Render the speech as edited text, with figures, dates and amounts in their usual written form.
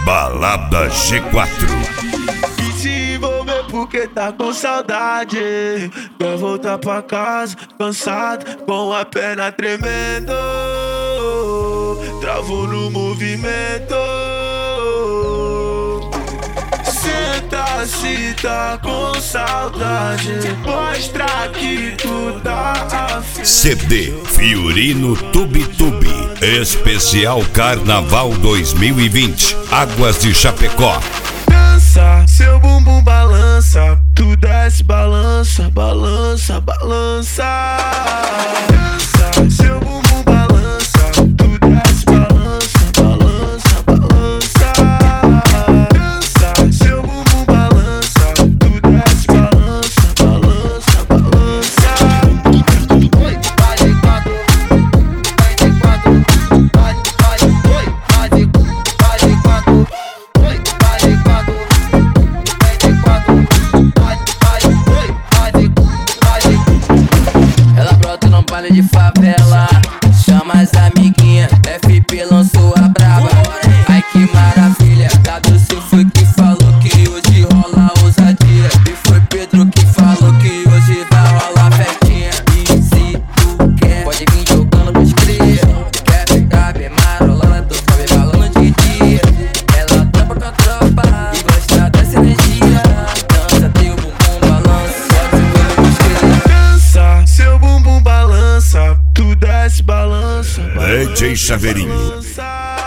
Balada G4. Se envolver porque tá com saudade, quer voltar pra casa cansado, com a perna tremendo, travou no movimento. Senta se tá com saudade, mostra que tu tá afim. CD Fiorino Tube Tube Especial Carnaval 2020 Águas de Chapecó. Dança, seu bumbum balança, tu desce, balança, balança, balança. Dança, seu bumbum balança, tu desce, balança, balança, balança. Dança, seu bumbum balança, tu desce, balança, balança, balança. Oi, vai de quatro, vai de quatro, vai de quatro. Oi, vai de quatro, vai de quatro. Ela brota no baile de favela, chama as amiguinhas, FP lançou a brava. Ai que maravilha, WC foi que falou que hoje rola ousadia. E foi Pedro que falou que hoje vai rolar festinha. E se tu quer, pode vir jogando pros cria. Quer ficar bem marolando, tô só me falando de dia. Ela trampa com a tropa e gosta dessa energia. Dança, teu bumbum balança, pode ver pros cria. Dança, seu bumbum balança, tu desce, balança, DJ Chaveirinho. balança.